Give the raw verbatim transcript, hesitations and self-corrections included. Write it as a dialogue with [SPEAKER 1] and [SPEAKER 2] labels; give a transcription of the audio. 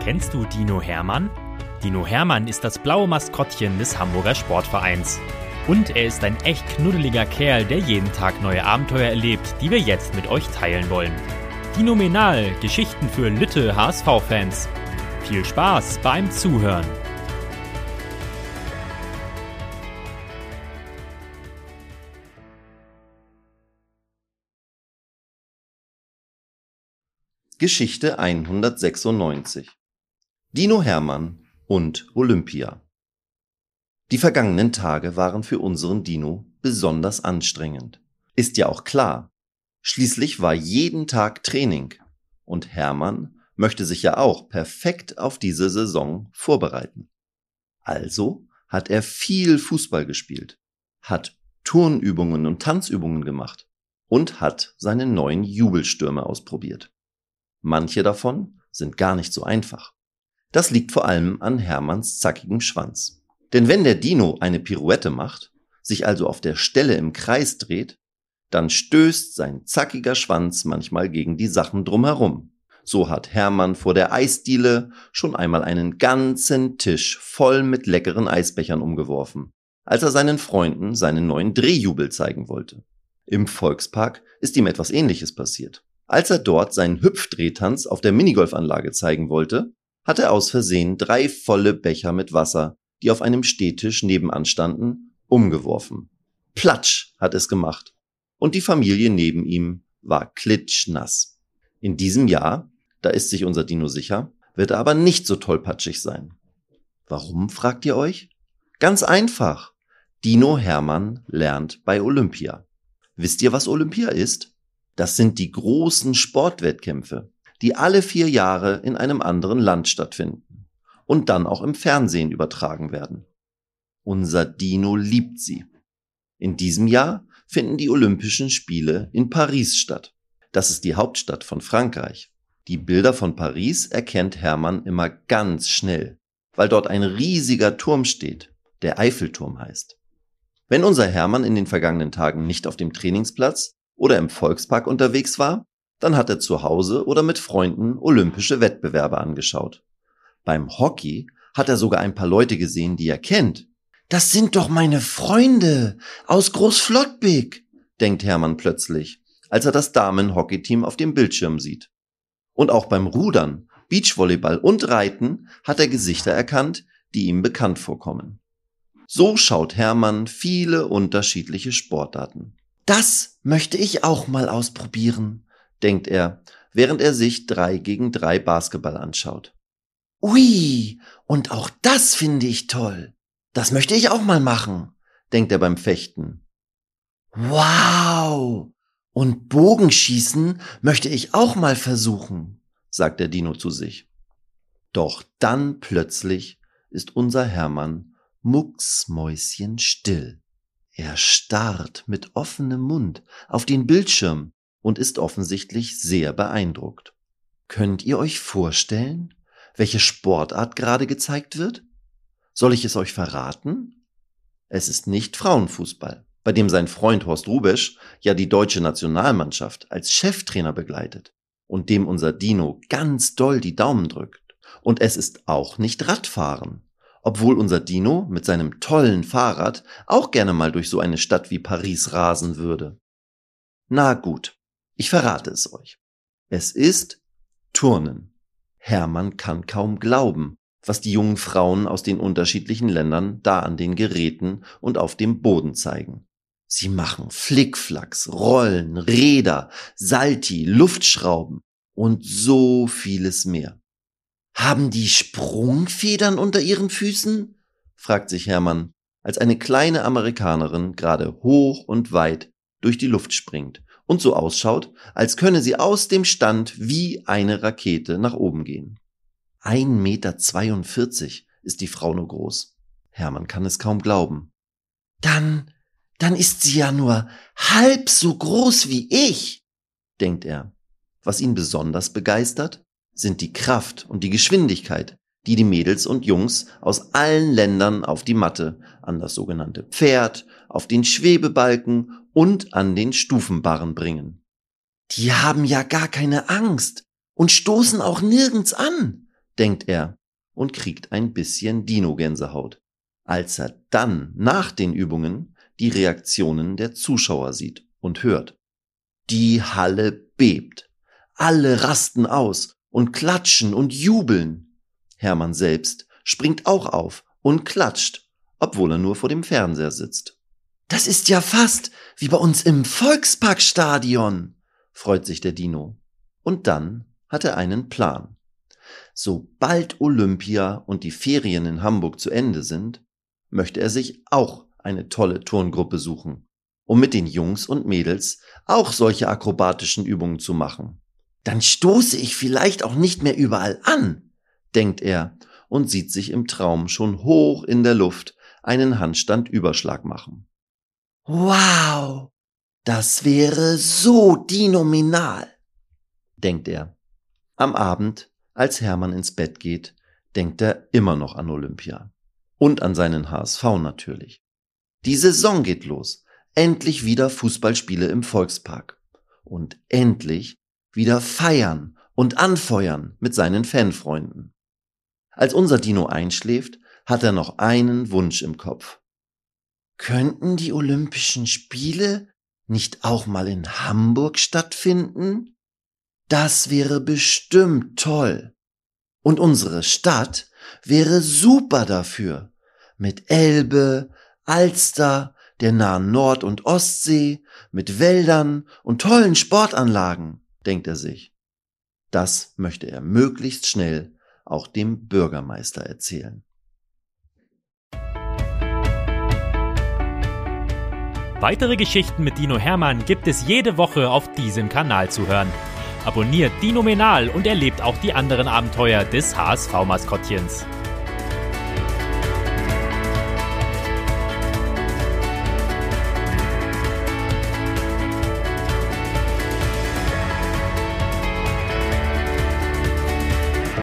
[SPEAKER 1] Kennst du Dino Hermann? Dino Hermann ist das blaue Maskottchen des Hamburger Sportvereins. Und er ist ein echt knuddeliger Kerl, der jeden Tag neue Abenteuer erlebt, die wir jetzt mit euch teilen wollen. Dinomenal, Geschichten für Lütte H S V-Fans. Viel Spaß beim Zuhören.
[SPEAKER 2] Geschichte hundertsechsundneunzig. Dino Hermann und Olympia. Die vergangenen Tage waren für unseren Dino besonders anstrengend. Ist ja auch klar. Schließlich war jeden Tag Training. Und Hermann möchte sich ja auch perfekt auf diese Saison vorbereiten. Also hat er viel Fußball gespielt, hat Turnübungen und Tanzübungen gemacht und hat seine neuen Jubelstürme ausprobiert. Manche davon sind gar nicht so einfach. Das liegt vor allem an Hermanns zackigem Schwanz. Denn wenn der Dino eine Pirouette macht, sich also auf der Stelle im Kreis dreht, dann stößt sein zackiger Schwanz manchmal gegen die Sachen drumherum. So hat Hermann vor der Eisdiele schon einmal einen ganzen Tisch voll mit leckeren Eisbechern umgeworfen, als er seinen Freunden seinen neuen Drehjubel zeigen wollte. Im Volkspark ist ihm etwas Ähnliches passiert. Als er dort seinen Hüpfdrehtanz auf der Minigolfanlage zeigen wollte, hat er aus Versehen drei volle Becher mit Wasser, die auf einem Stehtisch nebenan standen, umgeworfen. Platsch hat es gemacht. Und die Familie neben ihm war klitschnass. In diesem Jahr, da ist sich unser Dino sicher, wird er aber nicht so tollpatschig sein. Warum, fragt ihr euch? Ganz einfach. Dino Hermann lernt bei Olympia. Wisst ihr, was Olympia ist? Das sind die großen Sportwettkämpfe, die alle vier Jahre in einem anderen Land stattfinden und dann auch im Fernsehen übertragen werden. Unser Dino liebt sie. In diesem Jahr finden die Olympischen Spiele in Paris statt. Das ist die Hauptstadt von Frankreich. Die Bilder von Paris erkennt Hermann immer ganz schnell, weil dort ein riesiger Turm steht, der Eiffelturm heißt. Wenn unser Hermann in den vergangenen Tagen nicht auf dem Trainingsplatz oder im Volkspark unterwegs war, dann hat er zu Hause oder mit Freunden olympische Wettbewerbe angeschaut. Beim Hockey hat er sogar ein paar Leute gesehen, die er kennt. Das sind doch meine Freunde aus Großflottbek, denkt Hermann plötzlich, als er das Damen-Hockeyteam auf dem Bildschirm sieht. Und auch beim Rudern, Beachvolleyball und Reiten hat er Gesichter erkannt, die ihm bekannt vorkommen. So schaut Hermann viele unterschiedliche Sportarten. Das möchte ich auch mal ausprobieren, denkt er, während er sich drei gegen drei Basketball anschaut. Ui, und auch das finde ich toll. Das möchte ich auch mal machen, denkt er beim Fechten. Wow, und Bogenschießen möchte ich auch mal versuchen, sagt der Dino zu sich. Doch dann plötzlich ist unser Hermann mucksmäuschenstill. Er starrt mit offenem Mund auf den Bildschirm und ist offensichtlich sehr beeindruckt. Könnt ihr euch vorstellen, welche Sportart gerade gezeigt wird? Soll ich es euch verraten? Es ist nicht Frauenfußball, bei dem sein Freund Horst Hrubesch ja die deutsche Nationalmannschaft als Cheftrainer begleitet und dem unser Dino ganz doll die Daumen drückt. Und es ist auch nicht Radfahren. Obwohl unser Dino mit seinem tollen Fahrrad auch gerne mal durch so eine Stadt wie Paris rasen würde. Na gut, ich verrate es euch. Es ist Turnen. Hermann kann kaum glauben, was die jungen Frauen aus den unterschiedlichen Ländern da an den Geräten und auf dem Boden zeigen. Sie machen Flickflacks, Rollen, Räder, Salti, Luftschrauben und so vieles mehr. Haben die Sprungfedern unter ihren Füßen? Fragt sich Hermann, als eine kleine Amerikanerin gerade hoch und weit durch die Luft springt und so ausschaut, als könne sie aus dem Stand wie eine Rakete nach oben gehen. ein Meter zweiundvierzig ist die Frau nur groß. Hermann kann es kaum glauben. Dann, dann ist sie ja nur halb so groß wie ich, denkt er. Was ihn besonders begeistert, sind die Kraft und die Geschwindigkeit, die die Mädels und Jungs aus allen Ländern auf die Matte, an das sogenannte Pferd, auf den Schwebebalken und an den Stufenbarren bringen. Die haben ja gar keine Angst und stoßen auch nirgends an, denkt er und kriegt ein bisschen Dino-Gänsehaut, als er dann nach den Übungen die Reaktionen der Zuschauer sieht und hört. Die Halle bebt. Alle rasten aus und klatschen und jubeln. Hermann selbst springt auch auf und klatscht, obwohl er nur vor dem Fernseher sitzt. Das ist ja fast wie bei uns im Volksparkstadion, freut sich der Dino. Und dann hat er einen Plan. Sobald Olympia und die Ferien in Hamburg zu Ende sind, möchte er sich auch eine tolle Turngruppe suchen, um mit den Jungs und Mädels auch solche akrobatischen Übungen zu machen. Dann stoße ich vielleicht auch nicht mehr überall an, denkt er und sieht sich im Traum schon hoch in der Luft einen Handstandüberschlag machen. Wow, das wäre so dinominal, denkt er. Am Abend, als Hermann ins Bett geht, denkt er immer noch an Olympia. Und an seinen H S V natürlich. Die Saison geht los. Endlich wieder Fußballspiele im Volkspark. Und endlich wieder feiern und anfeuern mit seinen Fanfreunden. Als unser Dino einschläft, hat er noch einen Wunsch im Kopf. Könnten die Olympischen Spiele nicht auch mal in Hamburg stattfinden? Das wäre bestimmt toll. Und unsere Stadt wäre super dafür. Mit Elbe, Alster, der nahen Nord- und Ostsee, mit Wäldern und tollen Sportanlagen, denkt er sich. Das möchte er möglichst schnell auch dem Bürgermeister erzählen.
[SPEAKER 1] Weitere Geschichten mit Dino Hermann gibt es jede Woche auf diesem Kanal zu hören. Abonniert Dinominal und erlebt auch die anderen Abenteuer des H S V-Maskottchens.